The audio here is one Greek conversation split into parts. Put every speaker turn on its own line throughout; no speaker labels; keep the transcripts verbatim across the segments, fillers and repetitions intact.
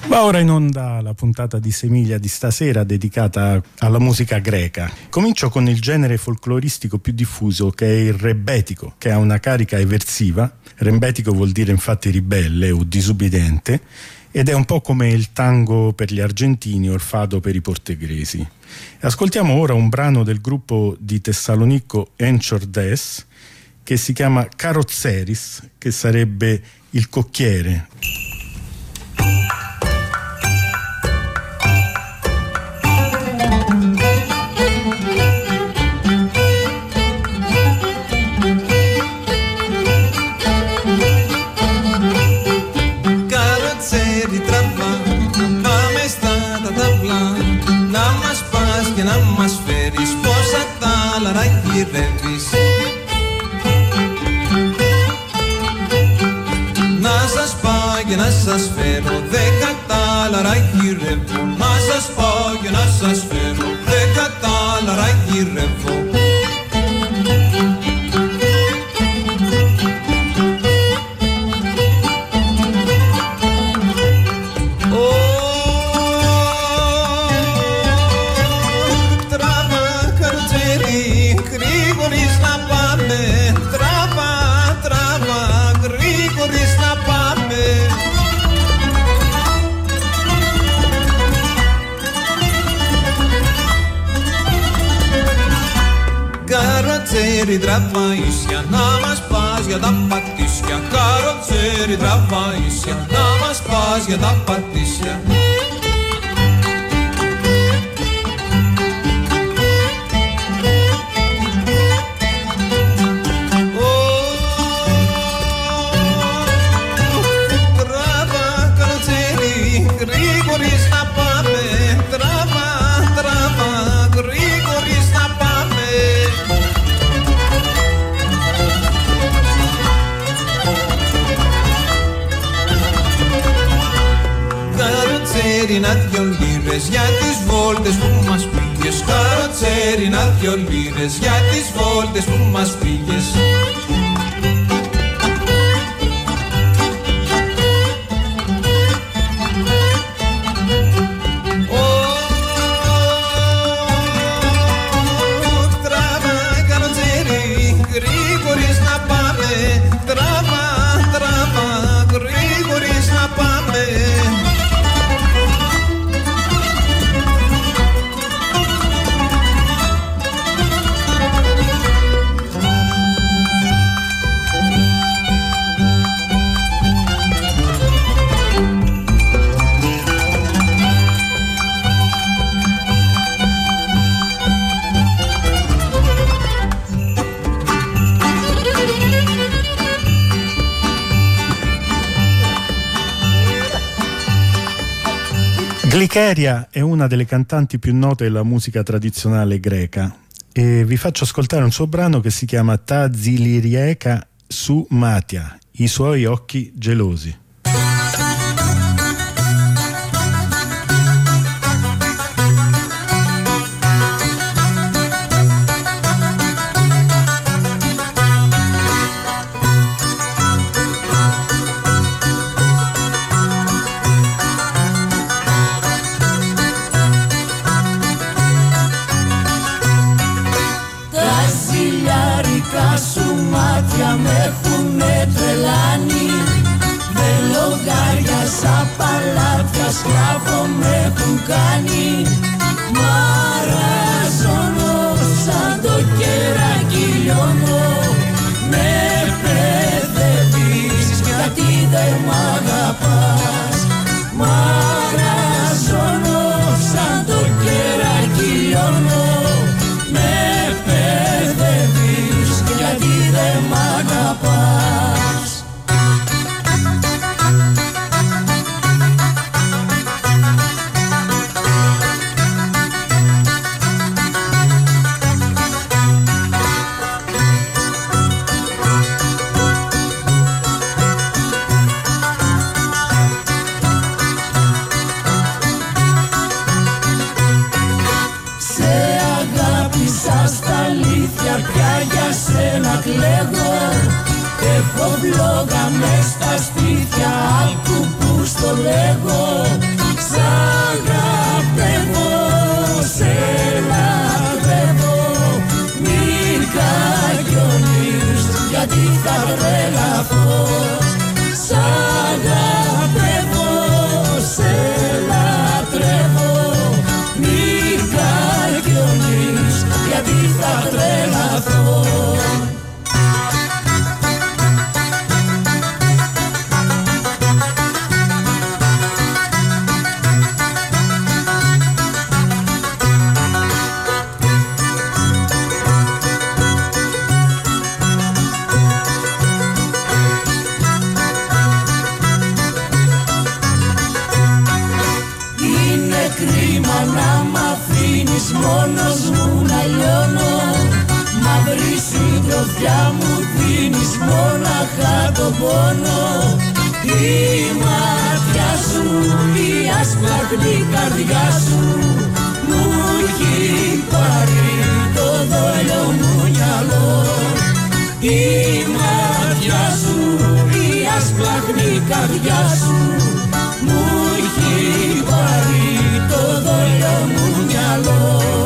Va ora in onda la puntata di Semiglia di stasera dedicata alla musica greca. Comincio con il genere folcloristico più diffuso, che è il rebetico, che ha una carica eversiva. Rebetico vuol dire infatti ribelle o disubbidente, ed è un po' come il tango per gli argentini o il fado per i portoghesi. Ascoltiamo ora un brano del gruppo di Tessalonicco Enchordes che si chiama Carrozzeris, che sarebbe il cocchiere.
Να μας φέρεις πόσα τάλαρα γυρεύεις. Να σας πάω και να σας φέρω δέκα τάλαρα γυρεύω. Να σας πάω και να σας φέρω δέκα τάλαρα γυρεύω. Καροτσέρι τραβαΐσια, να μας πας για τα πατήσια. Καροτσέρι τραβαΐσια, να μας πας για τα πατήσια. Τραβά καροτσέρι, γρήγορης να πάμε. Τραβά, τραβά, γρήγορης να πάμε. Καροτσέρινα δυο λίρες για τις βόλτες που μας πήγες. Καροτσέρινα δυο λίρες για τις βόλτες που μας πήγες. Τραβά καροτσέρι, γρήγορης να πάμε. Τραβά, τραβά, γρήγορης να πάμε.
Glikeria è una delle cantanti più note della musica tradizionale greca e vi faccio ascoltare un suo brano che si chiama Ta Zilirieka su Matia, i suoi occhi gelosi.
Σου μάτια με έχουνε τρελάνει. Με λογάρια σαν παλάτια σκλάβο με έχουν κάνει. Μαραζώνω σαν το κεράκι λιώνω. Με παιδεύεις γιατί δεν μ' αγαπάς. Μαραζώνω σαν το κεράκι λιώνω. Με παιδεύεις γιατί δεν μ' αγαπάς. Κλαίγω, έχω βλόγα μες στα σπίτια, άκου που στο λέγω. να μ' αφήνεις μόνος μου να λιώνω. Μαύρη συντροφιά μου δίνεις μόναχα τον πόνο. Η μάτια σου, η ασπλαχνή καρδιά σου μου έχει πάρει το δόλιο μου μυαλό. Η μάτια σου, η ασπλαχνή καρδιά σου μου έχει πάρει το δόλιο μου μυαλό.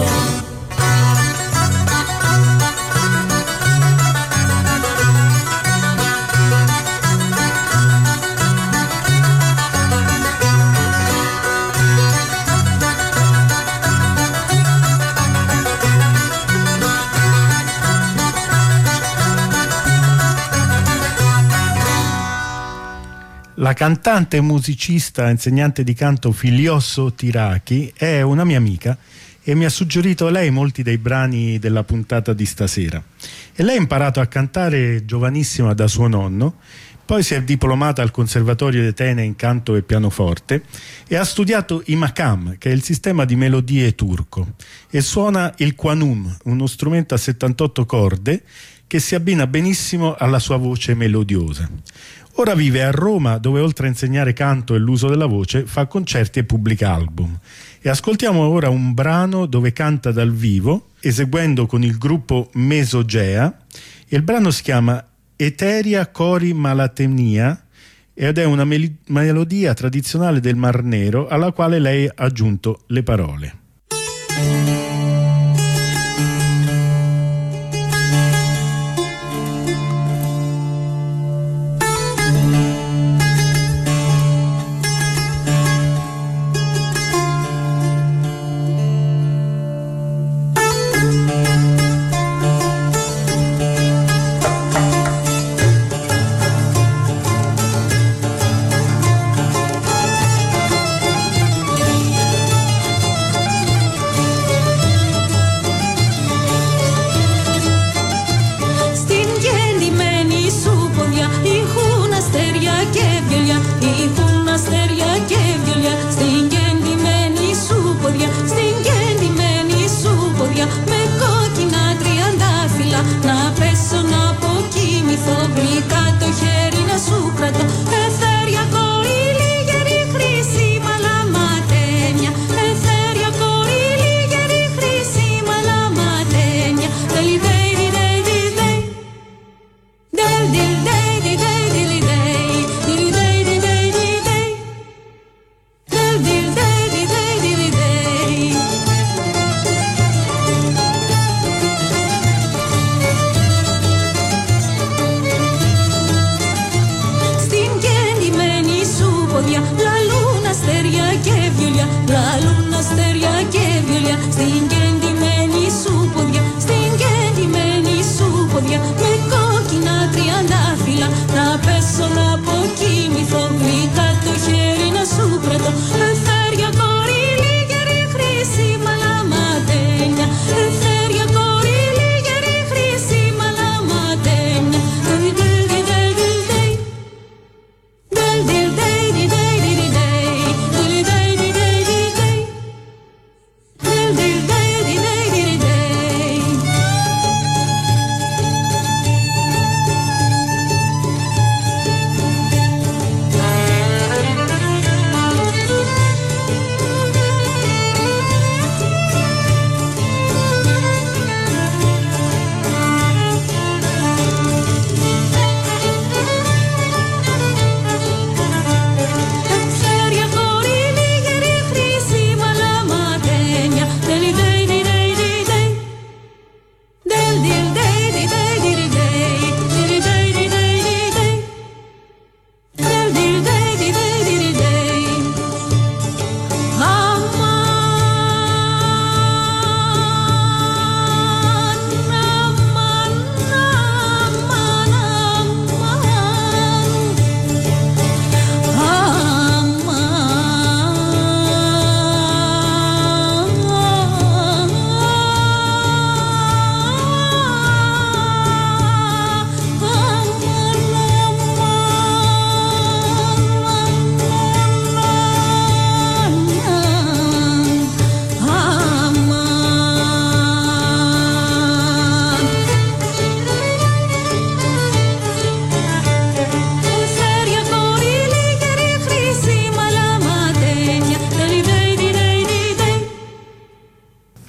La cantante, musicista, insegnante di canto Filiosso Tirachi è una mia amica e mi ha suggerito a lei molti dei brani della puntata di stasera. E lei ha imparato a cantare giovanissima da suo nonno, poi si è diplomata al Conservatorio di Atene in canto e pianoforte e ha studiato i makam, che è il sistema di melodie turco, e suona il quanum, uno strumento a settantotto corde che si abbina benissimo alla sua voce melodiosa. Ora vive a Roma, dove oltre a insegnare canto e l'uso della voce fa concerti e pubblica album. E ascoltiamo ora un brano dove canta dal vivo, eseguendo con il gruppo Mesogea. Il brano si chiama Eteria Cori Malatenia ed è una mel- melodia tradizionale del Mar Nero alla quale lei ha aggiunto le parole.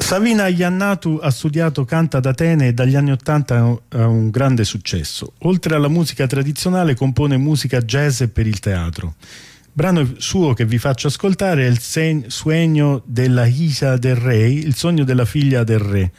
Savina Iannatu ha studiato canta ad Atene e dagli anni Ottanta ha un grande successo. Oltre alla musica tradizionale compone musica jazz per il teatro. Brano suo che vi faccio ascoltare è il sen- Sueño della hija del rey, il sogno della figlia del re.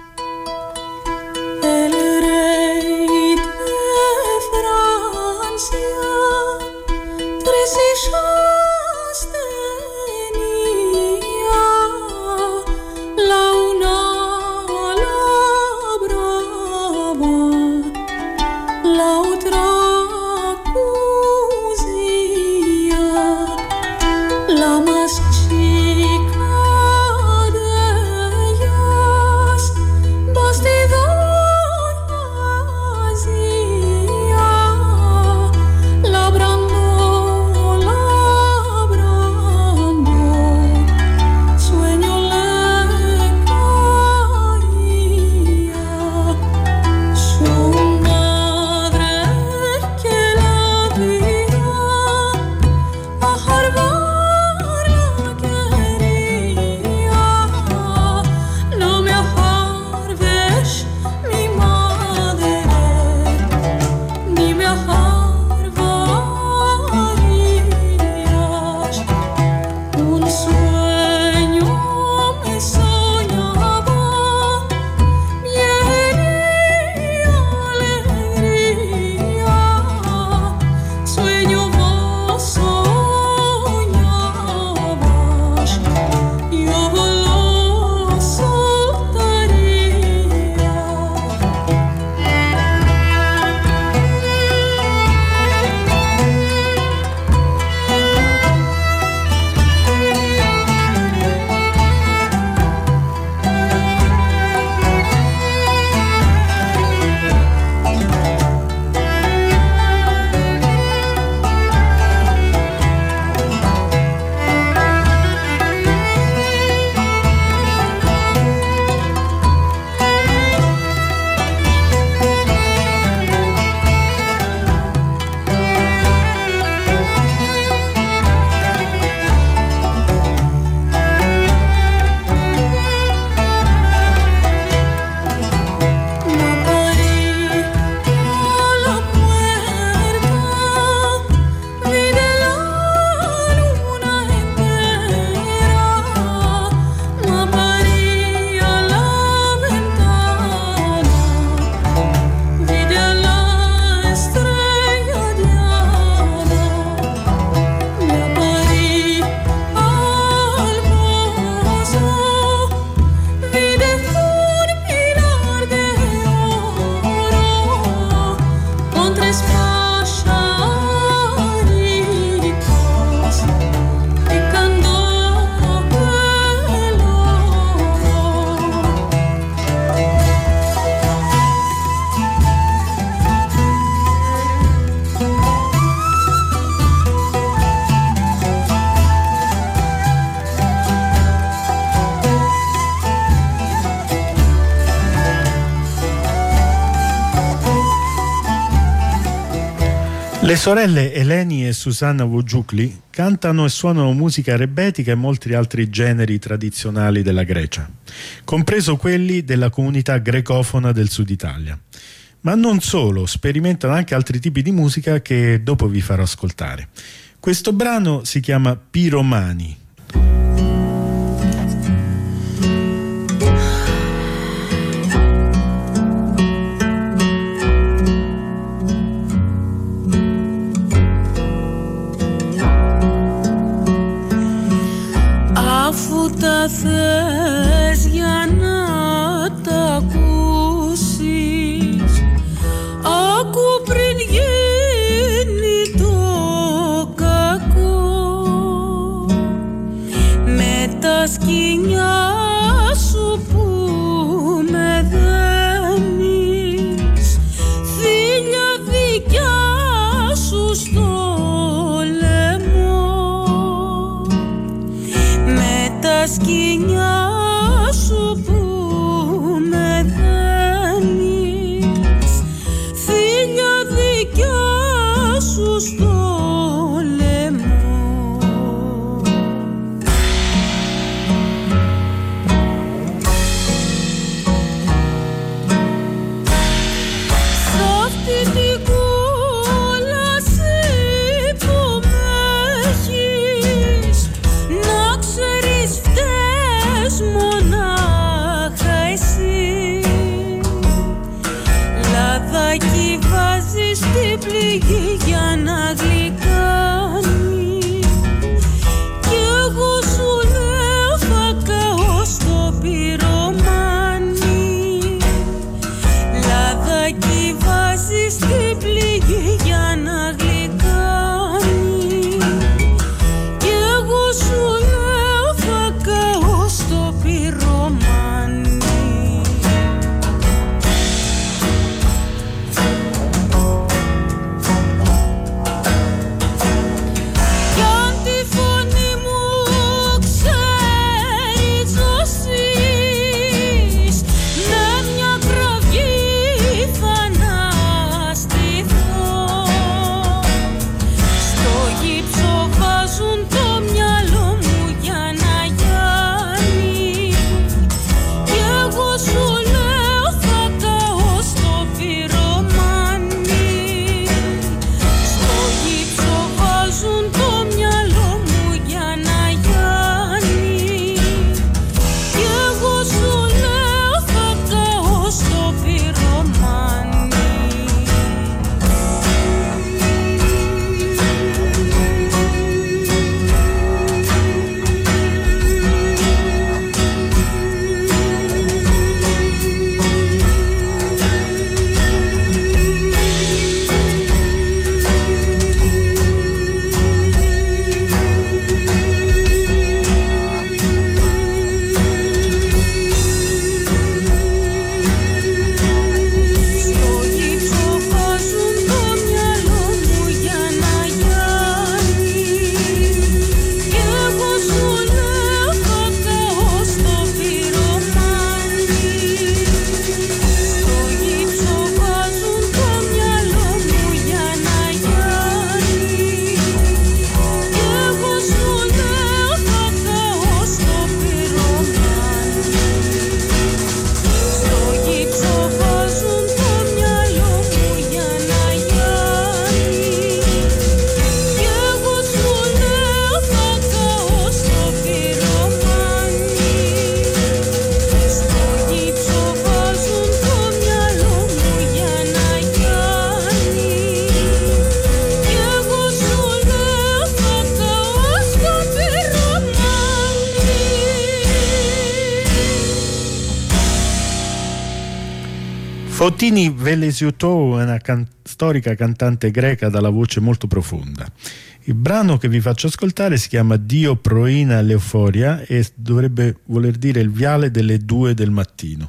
Le sorelle Eleni e Susanna Wojukli cantano e suonano musica rebetica e molti altri generi tradizionali della Grecia, compreso quelli della comunità grecofona del sud Italia. Ma non solo, sperimentano anche altri tipi di musica che dopo vi farò ascoltare. Questo brano si chiama Piromani.
Αφού τα θες για να τα ακούσεις, άκου πριν γίνει το κακό. Με τα σκοινιά σου που με δένεις, θύλια δικιά σου στο τα σκοινιά σου που με δένεις, θύλια δικιά σου στο λαιμό.
Fotini Velesiottou è una can- storica cantante greca dalla voce molto profonda. Il brano che vi faccio ascoltare si chiama Dio proina l'euforia e dovrebbe voler dire il viale delle due del mattino.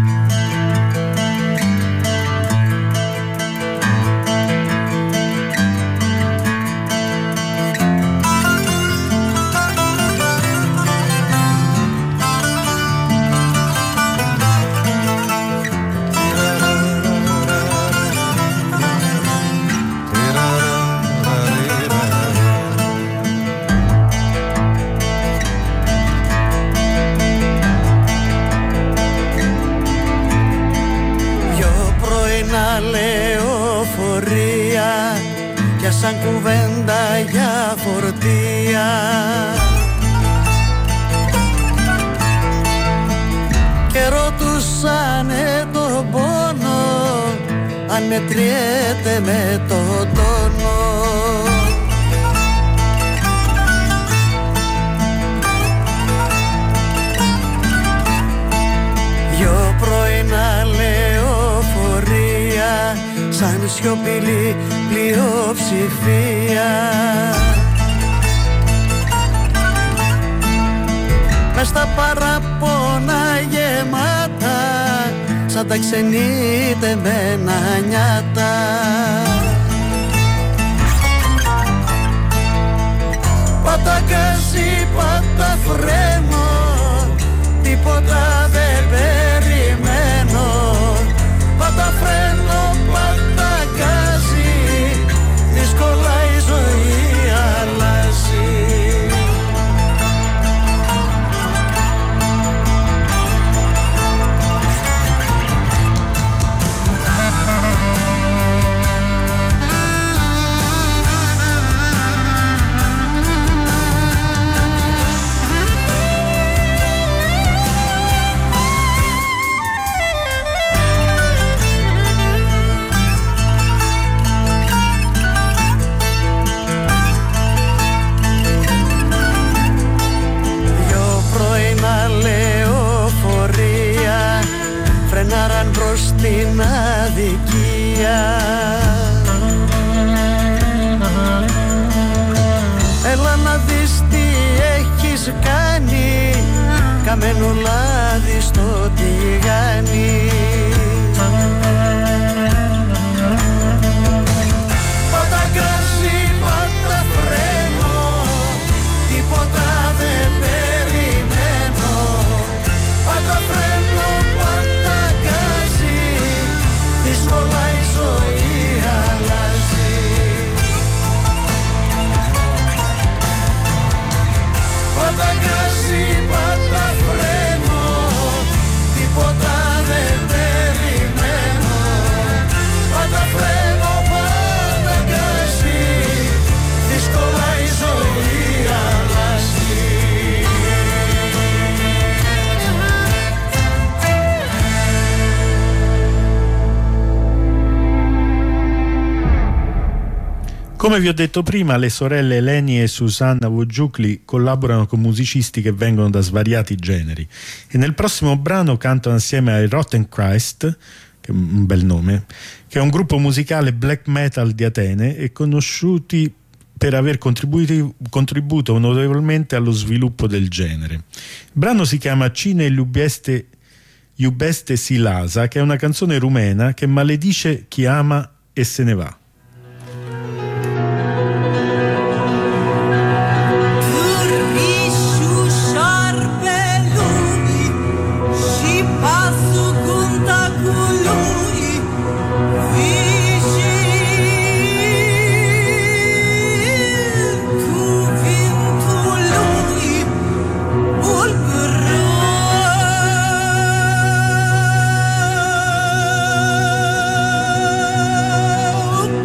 Σαν κουβέντα για φορτία και ρωτούσανε τον πόνο αν μετριέται με το τόνο. Δυο πρωινά λεωφορεία σαν σιωπηλή πλειοψηφία μες στα παραπόνα γεμάτα σαν τα ξενιτεμένα νιάτα. Πάτα γκάζι, πάτα φρένο, τίποτα δεν περιμένω. Πάτα φρένο, πάτα γκάζι, δύσκολα η ζωή αλλάζει. Φρενάραν προς την αδικία. Έλα να δεις τι έχεις κάνει, καμένο λάδι στο τηγάνι. Πάτα γκάζι, πάτα φρένο, τίποτα δεν περιμένω. Πάτα φρένο, πάτα γκάζι, δύσκολα η ζωή αλλάζει. Πάτα γκάζι, πάτα φρένο, τίποτα δεν περιμένω. Πάτα φρένο, πάτα γκάζι, δύσκολα η ζωή αλλάζει.
Come vi ho detto prima, le sorelle Eleni e Susanna Wojcicki collaborano con musicisti che vengono da svariati generi e nel prossimo brano cantano assieme ai Rotten Christ, che è un bel nome, che è un gruppo musicale black metal di Atene e conosciuti per aver contribuito notevolmente allo sviluppo del genere. Il brano si chiama Cine Iubeste, Iubeste Silasa, che è una canzone rumena che maledice chi ama e se ne va.
Oh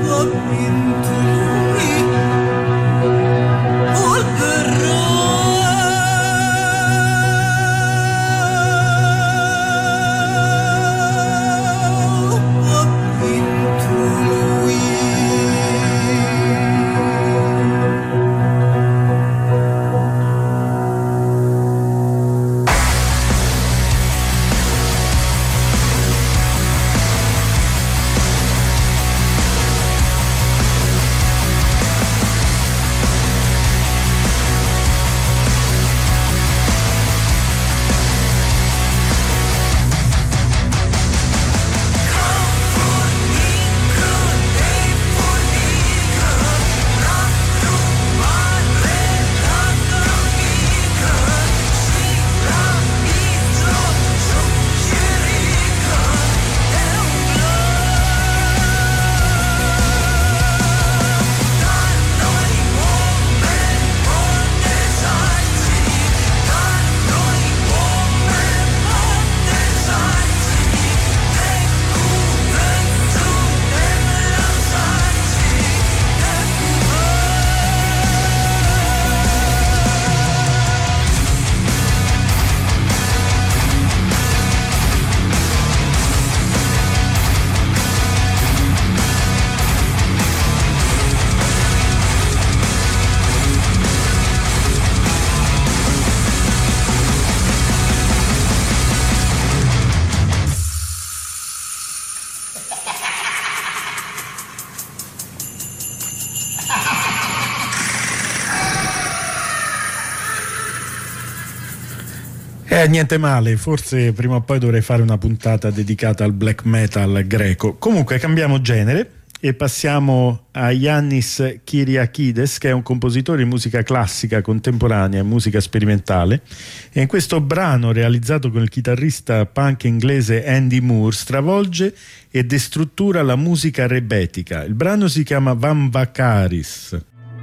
Eh, niente male, forse prima o poi dovrei fare una puntata dedicata al black metal greco. Comunque cambiamo genere e passiamo a Yannis Kyriakides, che è un compositore di musica classica contemporanea e musica sperimentale, e in questo brano, realizzato con il chitarrista punk inglese Andy Moore, stravolge e destruttura la musica rebetica. Il brano si chiama Vamvakaris.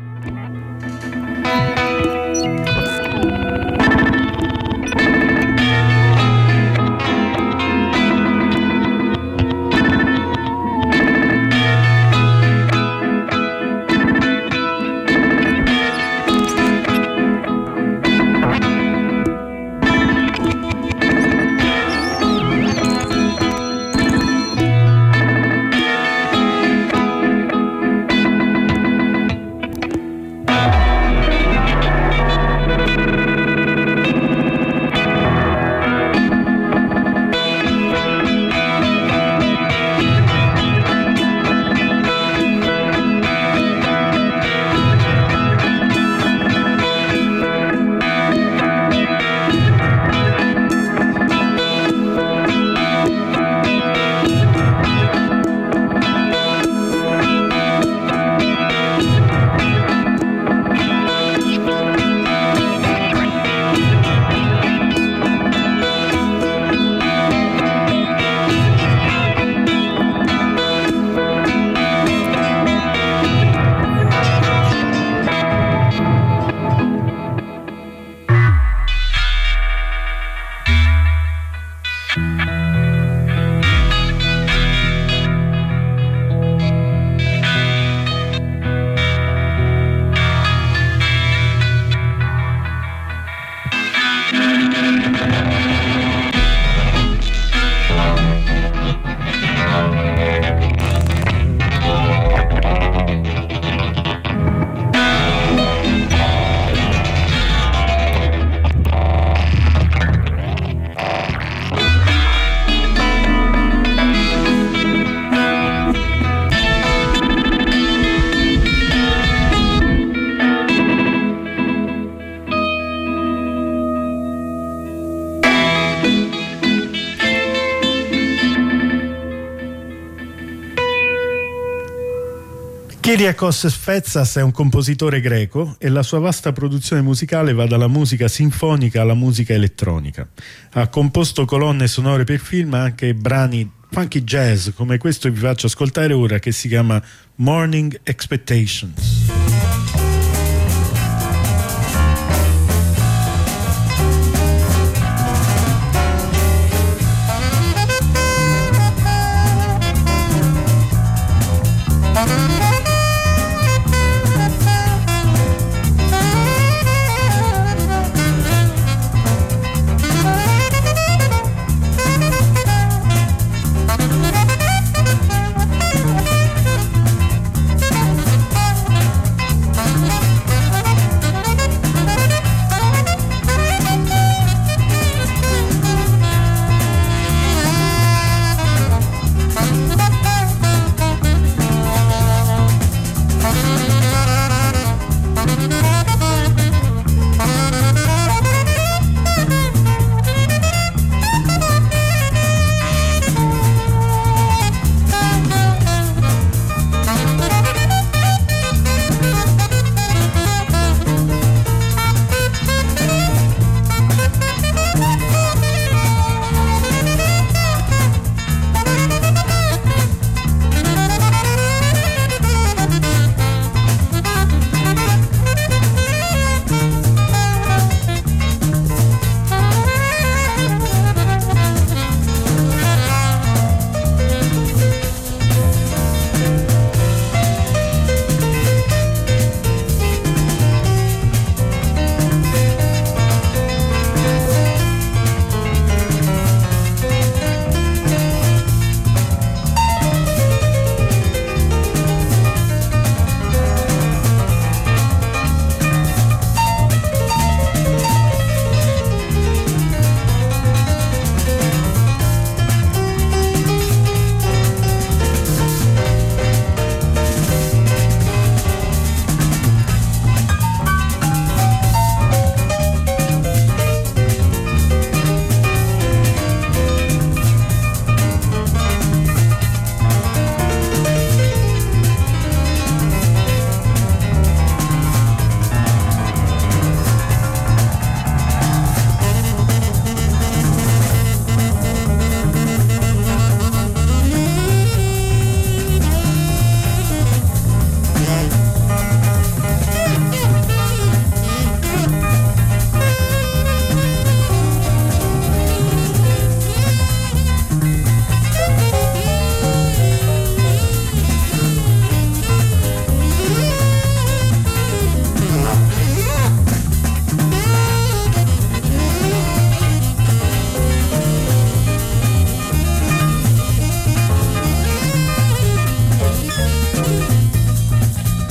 Kyriakos Sfetsas è un compositore greco e la sua vasta produzione musicale va dalla musica sinfonica alla musica elettronica. Ha composto colonne sonore per film, ma anche brani funky jazz come questo che vi faccio ascoltare ora, che si chiama Morning Expectations.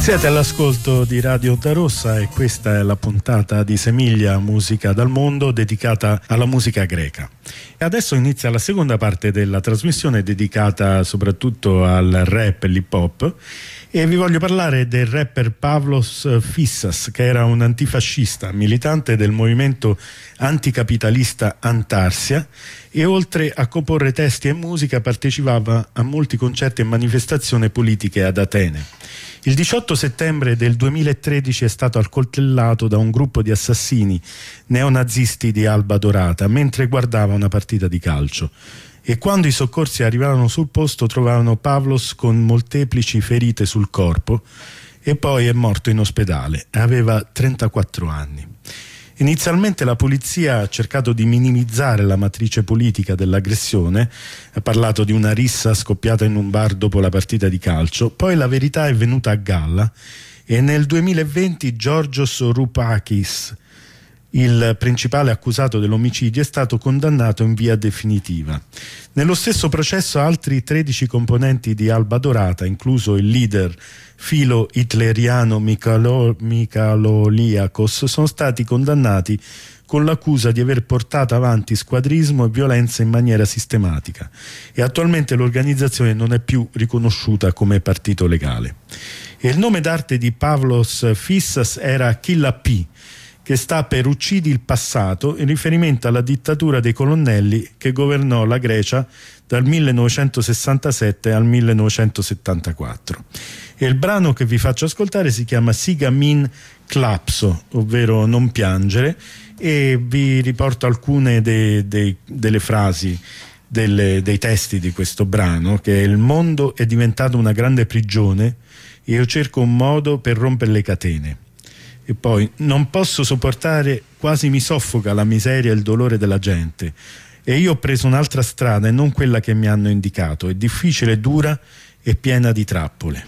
Siete all'ascolto di Radio Onda Rossa e questa è la puntata di Semiglia Musica dal Mondo dedicata alla musica greca. E adesso inizia la seconda parte della trasmissione dedicata soprattutto al rap e l'hip hop e vi voglio parlare del rapper Pavlos Fissas, che era un antifascista, militante del movimento anticapitalista Antarsia e oltre a comporre testi e musica partecipava a molti concerti e manifestazioni politiche ad Atene. Il diciotto settembre del duemilatredici è stato accoltellato da un gruppo di assassini neonazisti di Alba Dorata mentre guardava una partita di calcio e quando i soccorsi arrivarono sul posto trovarono Pavlos con molteplici ferite sul corpo e poi è morto in ospedale. Aveva trentaquattro anni. Inizialmente la polizia ha cercato di minimizzare la matrice politica dell'aggressione, ha parlato di una rissa scoppiata in un bar dopo la partita di calcio, poi la verità è venuta a galla e nel duemilaventi Giorgios Roupakis, il principale accusato dell'omicidio, è stato condannato in via definitiva. Nello stesso processo altri tredici componenti di Alba Dorata, incluso il leader filo hitleriano Michalo, Michaloliakos, sono stati condannati con l'accusa di aver portato avanti squadrismo e violenza in maniera sistematica e attualmente l'organizzazione non è più riconosciuta come partito legale. E il nome d'arte di Pavlos Fissas era Killa P, che sta per uccidi il passato, in riferimento alla dittatura dei colonnelli che governò la Grecia dal millenovecentosessantasette al millenovecentosettantaquattro. E il brano che vi faccio ascoltare si chiama Siga Min Klapso, ovvero non piangere, e vi riporto alcune de, de, delle frasi delle, dei testi di questo brano, che è: il mondo è diventato una grande prigione e io cerco un modo per rompere le catene. E poi non posso sopportare, quasi mi soffoca la miseria e il dolore della gente e io ho preso un'altra strada e non quella che mi hanno indicato, è difficile, dura e piena di trappole.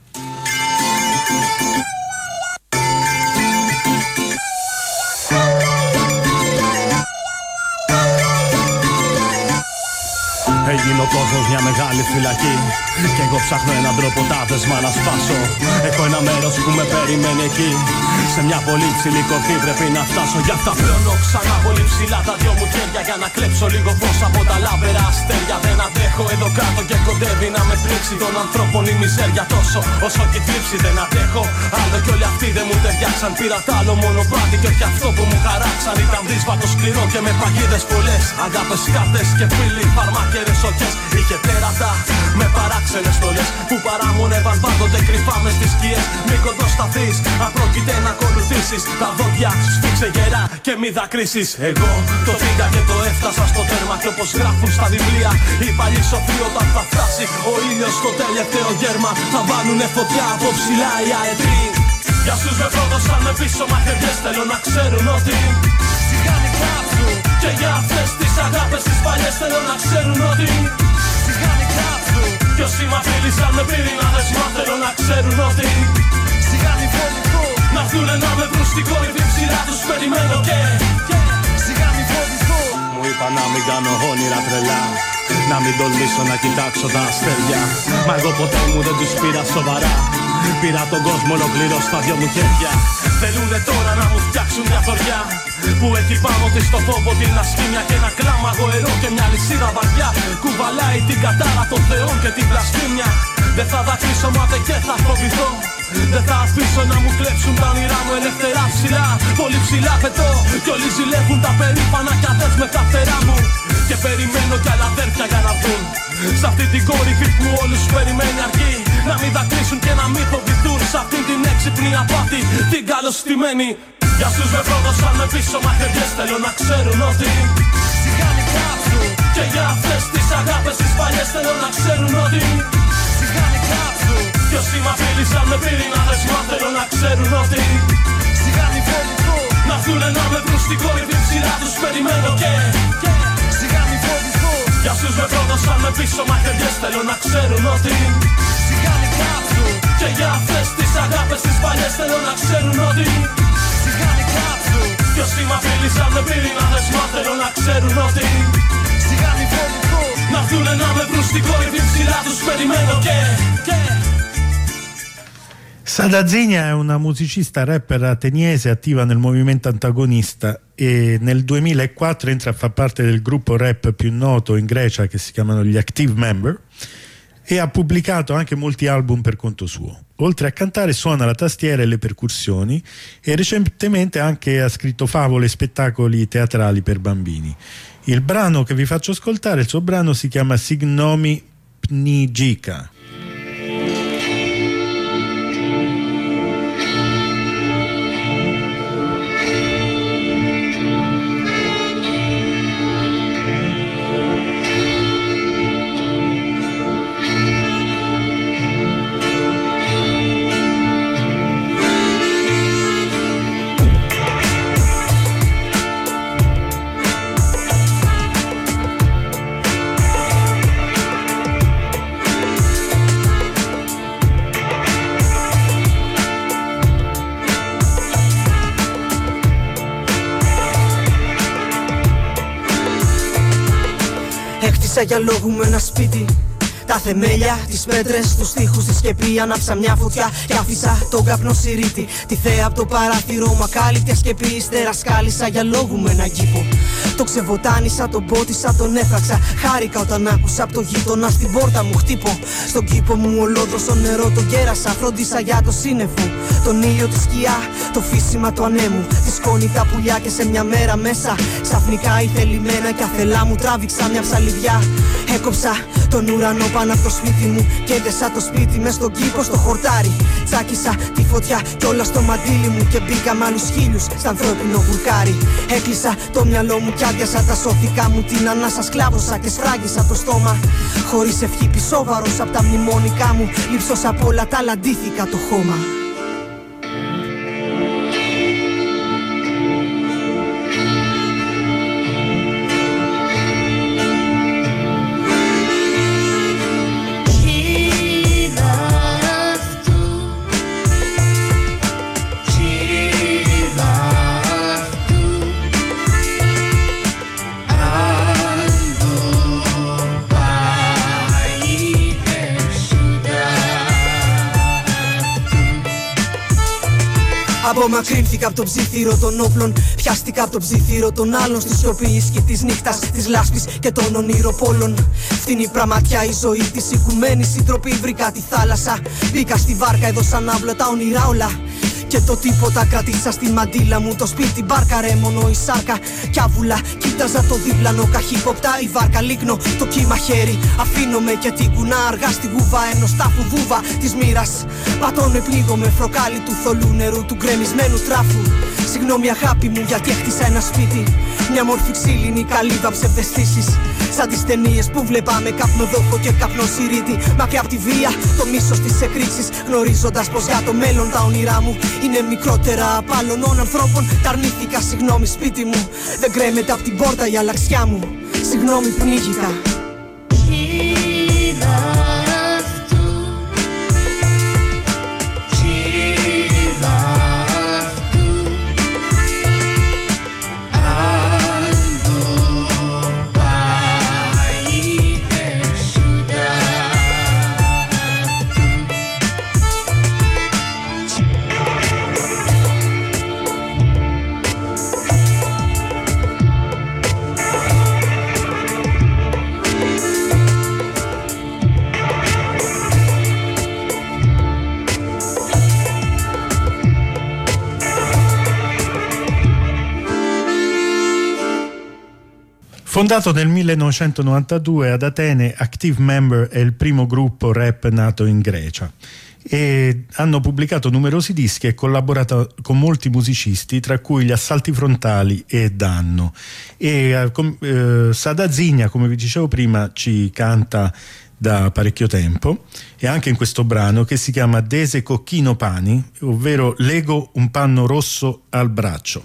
Έγινε ο κόσμος μια μεγάλη φυλακή κι εγώ ψάχνω έναν τρόπο τάδεσμα να σπάσω. Έχω ένα μέρος που με περιμένει εκεί, σε μια πολύ ψηλή κορφή πρέπει να φτάσω. Γι' αυτά πλώνω ξανά πολύ ψηλά τα δυο μου χέρια για να κλέψω λίγο φως από τα λάβερα αστέρια. Δεν αντέχω εδώ κάτω και κοντεύει να με πλήξει των ανθρώπων η μιζέρια τόσο όσο και η θλίψη. Δεν αντέχω άλλο κι όλοι αυτοί δεν μου ταιριάξαν. Πήρα τ' άλλο μονοπάτι και όχι αυτό που μου χαράξαν. Ήταν δύσβατο σκληρό και με παγίδες πολλές, αγάπες, κάρτες και φίλοι, φαρμάκερες. Είχε τέρατα με παράξενες στολές που παράμονευαν πάντοτε κρυφά μες στις σκιές. Μη κοντοσταθείς, αν πρόκειται να ακολουθήσεις. Τα δόντια σφίξε γερά και μη δακρύσεις. Εγώ το πήγα και το έφτασα στο τέρμα και όπως γράφουν στα βιβλία οι παλιοί σοφοί, όταν θα φτάσει ο ήλιος στο τελευταίο γέρμα θα βάλουνε φωτιά από ψηλά οι αετοί. Για όσους με πρόδωσαν με πίσω μαχαιριές θέλω να ξέρουν ότι σιγάνι κάψου. Και για αυτές τις αγάπες τις παλιές θέλω να ξέρουν ότι σιγάνι κάψου. Κι όσοι μ' απειλήσαν με πυρηνάδες μα θέλω να ξέρουν ότι σιγάνι φοβηθώ. Να έρθουνε να με βρουν στην κορυφή ψηλά τους περιμένω και σιγάνι φοβηθώ. Μου είπα να μην κάνω όνειρα τρελά, να μην τολμήσω να κοιτάξω τα αστέρια. Μα εγώ ποτέ μου δεν τους πήρα σοβαρά. Πήρα τον κόσμο ολοκληρώ στα δυο μου χέρια. Θέλουνε τώρα να μου φτιάξουν μια θωριά που έχει πάνω της το φόβο, την ασχήμια και ένα κλάμα γοερό και μια λυσίδα βαριά. Κουβαλάει την κατάρα των θεών και την βλασφήμια. Δεν θα δακρύσω μα δεν και θα φοβηθώ. Δεν θα αφήσω να μου κλέψουν τα όνειρά μου ελευθερά ψηλά. Πολύ ψηλά πετώ κι όλοι ζηλεύουν τα περήφανα κι αδές με τα φτερά μου. Και περιμένω κι άλλα αδέρφια για να βγουν σ' αυτή την κορυφή που όλους περιμένει αρκεί. Να μην δακρύσουν και να μην φοβηθούν σ' αυτή την έξυπνη απάτη, την καλωστημένη. Για όσους με πρόδωσαν με πίσω μαχαιριές θέλω να ξέρουν ότι σιγάνι κάψου. Και για αυτές τις αγάπες τις παλιές θέλω να ξέρουν ότι σιγάνι κάψου. Κι όσοι μ' απειλήσαν με πυρηνάδες μα θέλω να ξέρουν ότι σιγάνι φοβηθώ. Να έρθουνε να με βρουν στην κορυφή ψηλά τους περιμένω και σιγάνι φοβηθώ. Για όσους με πρόδωσαν με πίσω μαχαιριές θέλω να ξέρουν ότι σιγάνι κάψου. Και για αυτές τις αγάπες τις παλιές θέλω να ξέρουν ότι σιγάνι κάψου. Κι όσοι μ' απειλήσαν με πυρηνάδες μα θέλω να ξέρουν ότι σιγάνι φοβηθώ. Να έρθουνε να με βρουν στην κορυφή ψηλά τους περιμένω και
Sada Zegna è una musicista rapper ateniese attiva nel movimento antagonista e nel duemilaquattro entra a far parte del gruppo rap più noto in Grecia che si chiamano gli Active Member e ha pubblicato anche molti album per conto suo. Oltre a cantare suona la tastiera e le percussioni e recentemente anche ha scritto favole e spettacoli teatrali per bambini. Il brano che vi faccio ascoltare, il suo brano si chiama Signomi Pnigika.
Έκτισα για λόγου με ένα σπίτι. Τα θεμέλια, τις πέτρες, τους τοίχους, τη σκεπή. Ανάψα μια φωτιά και άφησα τον καπνό σιρίτη. Τη θέα από το παράθυρο, μακάλυπτια σκεπή. Ύστερα σκάλισα για λόγου με ένα κήπο. Το ξεβοτάνισα, τον πότισα, τον έφραξα. Χάρηκα όταν άκουσα από το γείτονα στην πόρτα μου χτύπω. Στον κήπο μου ολόδροσο νερό τον κέρασα. Φρόντισα για το σύννεφο. Τον ήλιο, τη σκιά, το φύσιμα του ανέμου. Τη σκόνη, τα πουλιά και σε μια μέρα μέσα. Ξαφνικά η θελημένα και αφελά μου τράβηξα μια ψαλιδιά. Έκοψα τον ουρανό πάνω από το σπίτι μου και έδεσα το σπίτι μες στον κήπο στο χορτάρι. Τσάκισα τη φωτιά κι όλα στο μαντίλι μου και μπήκα με άλλους χίλιους στα ανθρώπινο βουλκάρι. Έκλεισα το μυαλό μου κι άδειασα τα σώθηκα μου. Την ανάσα σκλάβωσα και σφράγισα το στόμα. Χωρίς ευχή πισόβαρος απ' τα μνημονικά μου. Λείψος απ' όλα τα άλλα ντύθηκα το χώμα. Απομακρύνθηκα από το ψήθυρο των όπλων. Πιάστηκα από το ψήθυρο των άλλων. Στη σιωπή ίσκη της νύχτας, της λάσπης και των ονειροπόλων. Φτηνή πραγματιά η ζωή της οικουμένης. Η τροπή βρήκα τη θάλασσα. Μπήκα στη βάρκα, έδωσα ναύλο τα όνειρά όλα. Και το τίποτα κρατήσα στη μαντήλα μου. Το σπίτι μπάρκαρε μόνο η σάρκα. Κι άβουλα, κοίταζα το δίπλανο καχύποπτα. Η βάρκα λίκνο, το κύμα χέρι. Αφήνομαι και την κουνά αργά στη γούβα. Ενός τάφου βούβα της μοίρας. Πατώνε πνίγομαι φροκάλι του θολού νερού. Του γκρεμισμένου τράφου. Συγγνώμη αγάπη μου γιατί έκτισα ένα σπίτι. Μια μόρφη ξύλινη καλύβα ψευδαισθήσεις. Σαν τις ταινίες που βλέπαμε καπνοδόχο και καπνοσυρίτη. Μακριά απ' τη βία, το μίσος της εκρήξης. Γνωρίζοντας πως για το μέλλον τα όνειρά μου είναι μικρότερα απ' άλλων ανθρώπων. Τα αρνήθηκα, συγγνώμη σπίτι μου. Δεν κρέμεται απ' την πόρτα η αλλαξιά μου. Συγγνώμη πνίγηκα.
Fondato nel millenovecentonovantadue ad Atene, Active Member è il primo gruppo rap nato in Grecia e hanno pubblicato numerosi dischi e collaborato con molti musicisti, tra cui gli Assalti Frontali e Danno. E eh, Sada Zegna, come vi dicevo prima, ci canta da parecchio tempo e anche in questo brano che si chiama Dese Cocchino Pani, ovvero Lego un panno rosso al braccio.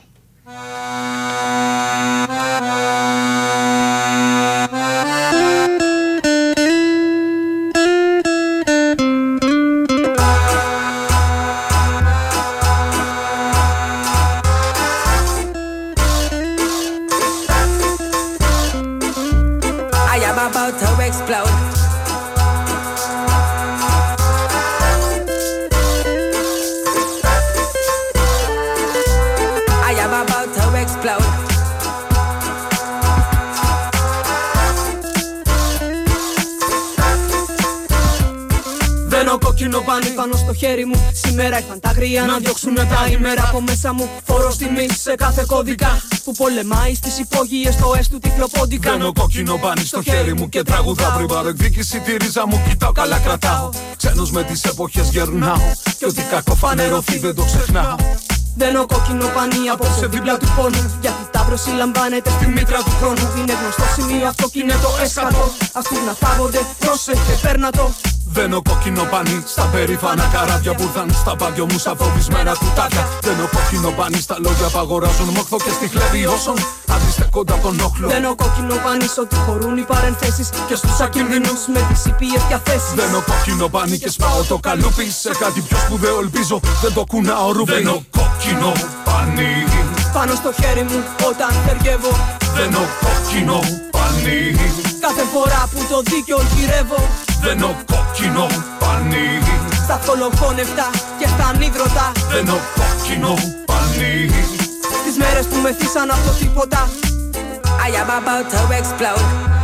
κόκκινο πανί πάνω στο χέρι μου. Σήμερα ήρθαν τα γρία να διώξουν τα ημέρα από μέσα μου. Φόρος τιμής σε κάθε κώδικα που πολεμάει στις υπόγειες το ες του τυφλοπόντικα.
Βαίνω κόκκινο πανί στο χέρι μου και τραγουδά. Πριν πάρω εκδίκηση τη ρίζα μου, κοιτάω καλά κρατάω. Ξένος με τις εποχές γερνάω και ό,τι κακό φανερωθεί δεν το ξεχνάω.
Δένω κόκκινο πανί απόψε δίπλα του πόνου. Γιατί τα προσυλλαμβάνεται στη μήτρα του χρόνου. Είναι γνωστό σημείο αυτό κι είναι το έσκατο. Ας τους να φάγονται, πρόσεχε, παίρνα το.
Δένω κόκκινο πανί στα περήφανα καράβια που ήρθαν στα μπάγκιο μου σαν φοβισμένα κουτάκια. Δένω κόκκινο πανί στα λόγια που αγοράζουν μοχθό και στη χλέβη όσων αντιστεκόνται από τον όχλο.
Δένω κόκκινο πανί σ' ό,τι χωρούν οι παρενθέσεις και στους ακίνδυνους με τις ήπιες διαθέσεις.
Δένω κόκκινο πανί και σπάω το καλούπι σε κάτι πιο σπουδαίο, ελπίζω δεν το κουνάω ρούμπι. Δένω κόκκινο πανί
πάνω στο χέρι μου όταν θεργεύω.
Δένω κόκκινο πανί
κάθε φορά που το δίκαιο γυρεύω.
Δένω κόκκινο πανί
στα θολοχώνευτα και στα ανίδρωτα.
Δένω κόκκινο πανί
τις μέρες που με θύσαν από το τίποτα.
I am about to explode.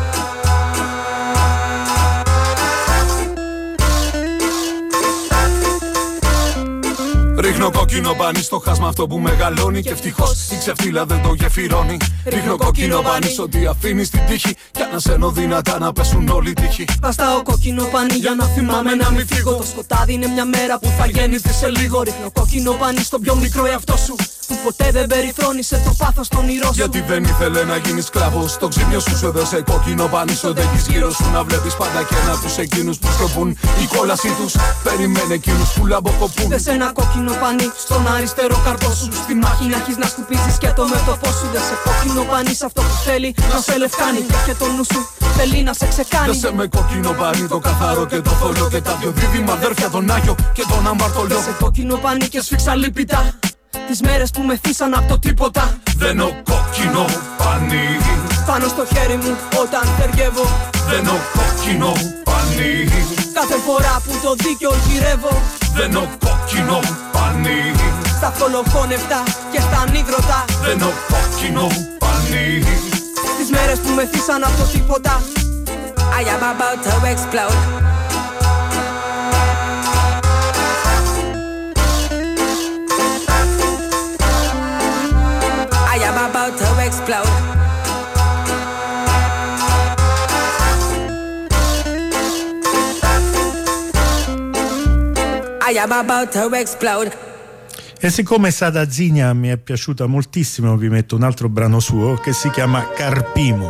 Ρίχνω κόκκινο πανί στο χάσμα αυτό που μεγαλώνει και ευτυχώς η ξεφτύλα δεν το γεφυρώνει. Ρίχνω κόκκινο πανί σ' ό,τι αφήνει στην τύχη κι ανασένω δυνατά να πέσουν όλοι οι τύχοι.
Βαστάω κόκκινο πανί για να θυμάμαι να μην φύγω. Το σκοτάδι είναι μια μέρα που θα γέννηθεί σε λίγο. Ρίχνω κόκκινο πανί στο πιο μικρό εαυτό σου που ποτέ δεν περιφρόνησε το πάθος των όνειρό σου.
Γιατί δεν ήθελε να γίνει σκλάβος. Το ξύμιο σου σου έδωσε κόκκινο πανί. Σου έχεις γύρω σου να βλέπεις πάντα και ένα τους εκείνους που σκοπούν η κόλασή τους. Περιμένε εκείνους που λαμποκοπούν.
Δες ένα κόκκινο πανί στον αριστερό καρπό σου. Στη μάχη να έχεις να σκουπίζεις και το μέτωπό σου. Δες σε κόκκινο πανί σ' αυτό που θέλει να σε λευκάνει. Και έχει το νου σου θέλει να σε ξεκάνει.
Δες με κόκκινο πανί το καθαρό και το θολό και τα δυο δίδυμα αδέρφια τον Άγιο και τον Αμαρτωλό.
Δες σε κόκκινο πανί και σφίξα λίπητα τις μέρες που με θύσαν από το τίποτα.
Δένω κόκκινο πανί
πάνω στο χέρι μου όταν θεργεύω.
Δένω κόκκινο πανί
κάθε φορά που το δίκαιο γυρεύω.
Δένω κόκκινο πανί
στα θολοχώνευτα και στα ανίδρωτα.
Δένω κόκκινο πανί
τις μέρες που με θύσαν από το τίποτα.
I am about to explode. I am about to explode. I am about to explode.
E siccome Sada Zigna mi è piaciuta moltissimo, vi metto un altro brano suo che si chiama Carpimo.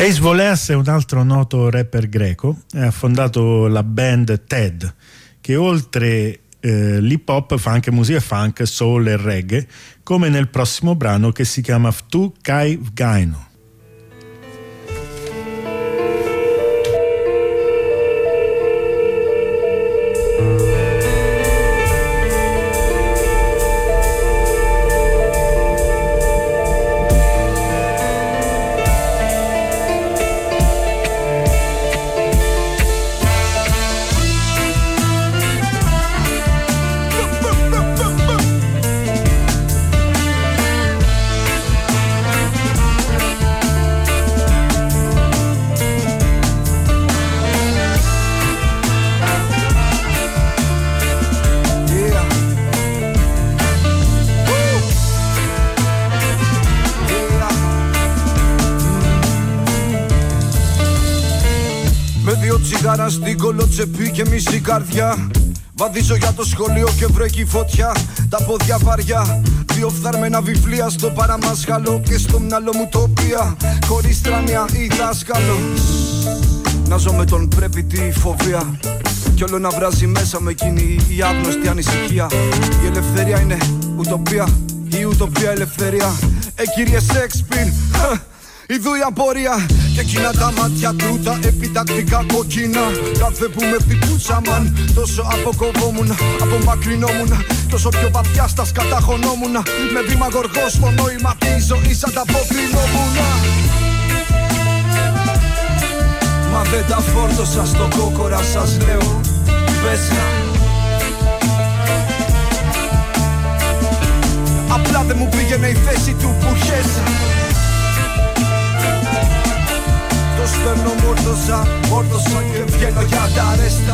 Ace Voleas è un altro noto rapper greco, ha fondato la band Ted, che oltre eh, l'hip hop fa anche musica funk, soul e reggae, come nel prossimo brano che si chiama Ftu Kai Vgaino.
Τσιγάρα στην κολοτσεπή και μισή καρδιά. Βαδίζω για το σχολείο και βρέχει φωτιά. Τα πόδια βαριά. Δύο φθαρμένα βιβλία στο παραμάσχαλο και στο μυαλό μου τοπία. Χωρίς τρανία ή δάσκαλο. Να ζω με τον πρέπει τη φοβία. Κι όλο να βράζει μέσα με εκείνη η άγνωστη ανησυχία. Η ελευθερία είναι ουτοπία. Η ουτοπία ελευθερία. Ε κύριε Σέξπιρ, ειδού η απορία. Και εκείνα τα μάτια του τα επιτακτικά κόκκινα. Κάθε που με χτυπούσαμαν τόσο αποκοβόμουν, απομακρυνόμουν. Τόσο πιο βαθιά στα σκαταχωνόμουν. Με βήμα γοργό στο νόημα της ζωής ανταποκρινόμουν. Μα δεν τα φόρτωσα στο κόκορα σας λέω. Πέσα. Απλά δεν μου πήγαινε η θέση του που χέσα. Το στέλνω μόρτωσα, μόρτωσα και βγαίνω για τα ρέστα.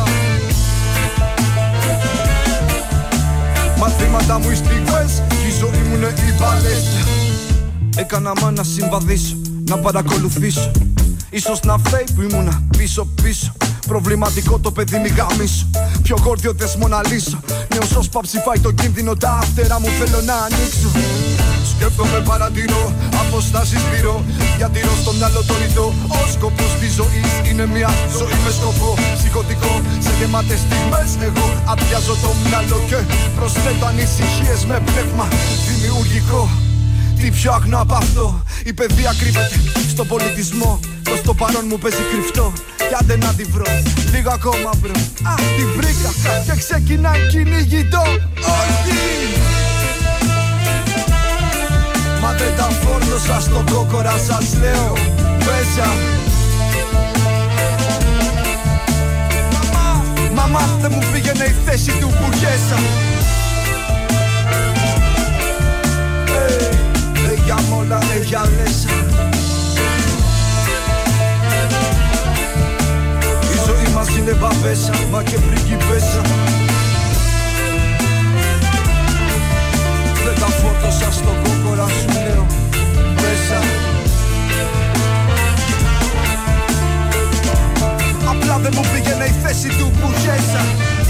Μαθήματα μου οι στιγμές, η ζωή μου είναι η παλέστα. Έκανα μα να συμβαδίσω, να παρακολουθήσω. Ίσως να φταίει που ήμουνα πίσω πίσω. Προβληματικό το παιδί μη γαμίσω. Πιο γόρδιο δεσμό να λύσω. Νέος όσπα ψηφάει το κίνδυνο. Τα φτερά μου θέλω να ανοίξω. Σκέφτομαι παρατηρώ, αποστάσεις πυρώ. Διατηρώ στο μυαλό το ρητό. Ο σκοπός της ζωής είναι μια ζωή με σκοπό. Ψυχωτικό, σε γεμάτες στιγμές εγώ αδειάζω το μυαλό και προσθέτω ανησυχίες με πνεύμα δημιουργικό. Τι πιο αγνό από αυτό, η παιδεία κρύβεται στον πολιτισμό. Προς το παρόν μου παίζει κρυφτό. Κι άντε να τη βρω, λίγο ακόμα μπρο. Α, τη βρήκα και ξεκινάει κυνηγητό. Όχι! Μα δεν τα φόρτωσα στο κόκορα σας λέω. Πέσα. Μα μάθε μου πήγαινε η θέση του που χέσα. Ε, για μόλα, ε, για λέσα. Η ζωή μας είναι μπαμπέσα, μα και πριγκιπέσα. Δεν τα φόρτωσα στο κόκορα σου λέω. Πέσα. Απλά δεν μου πήγαινε η θέση του που χέσα.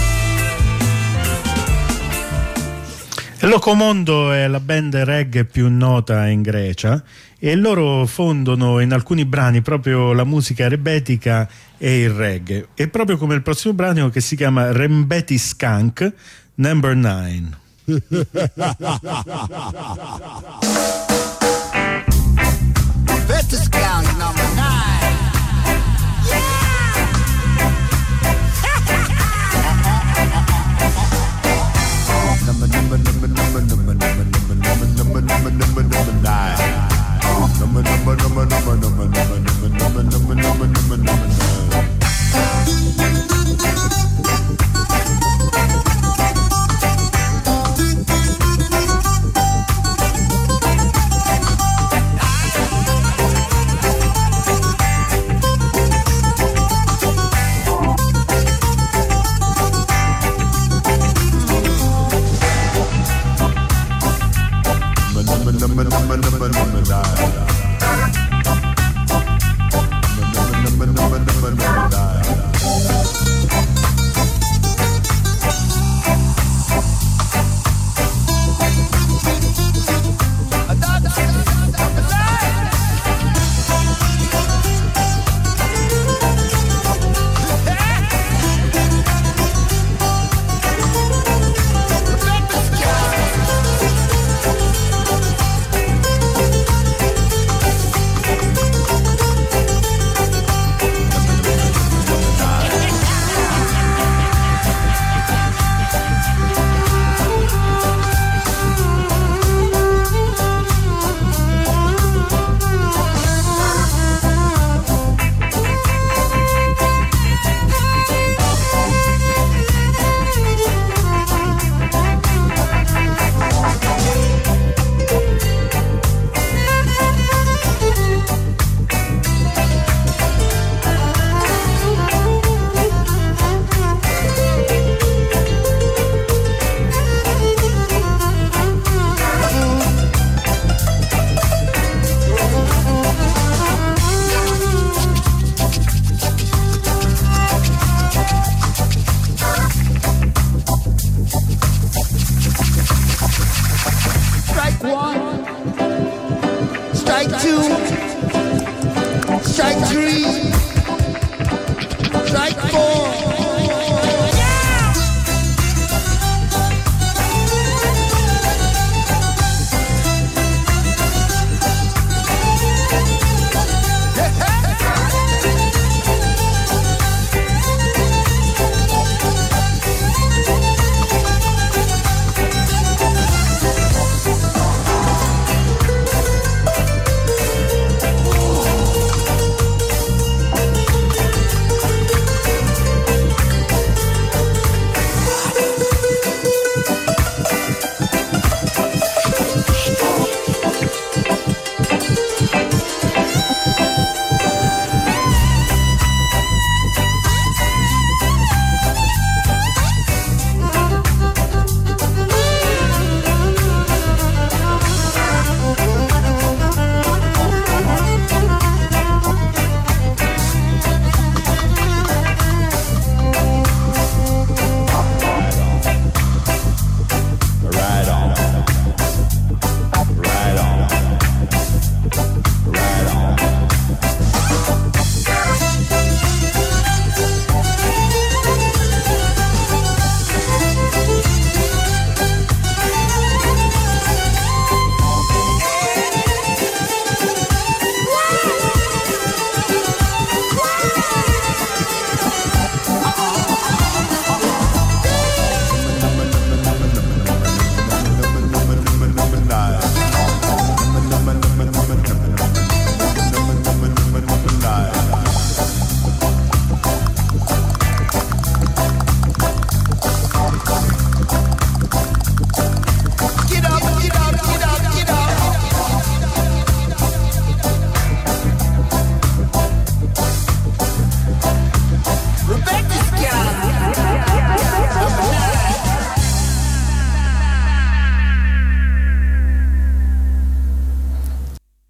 Locomondo è la band reggae più nota in Grecia e loro fondono in alcuni brani proprio la musica rebetica e il reggae. E proprio come il prossimo brano che si chiama Rembeti Skunk Number nine.
Rembeti Skunk Number nine. Number number number number number number number number number number number nine. Number number number number number number number number number number number number nine.
strike two, strike three, strike four.